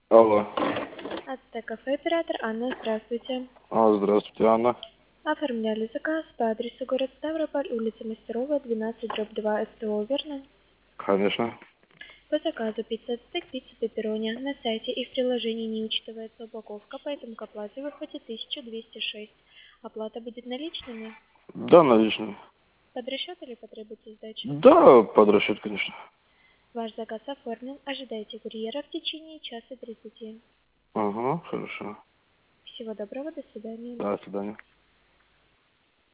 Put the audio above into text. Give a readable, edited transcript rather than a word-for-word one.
Алло. Ацтек-кафе, оператор Анна, здравствуйте. Здравствуйте, Анна. Оформляли заказ по адресу город Ставрополь, улица Мастерова, 12/2 СТО, верно? Конечно. По заказу пицца Ацтек, пицца пепперони. На сайте и в приложении не учитывается упаковка, поэтому к оплате выходит 1206. Оплата будет наличными. Да, наличные. Под расчет или потребуется сдача? Да, под расчет, конечно. Ваш заказ оформлен. Ожидайте курьера в течение часа 30. Ага, хорошо. Всего доброго, до свидания. Да, до свидания.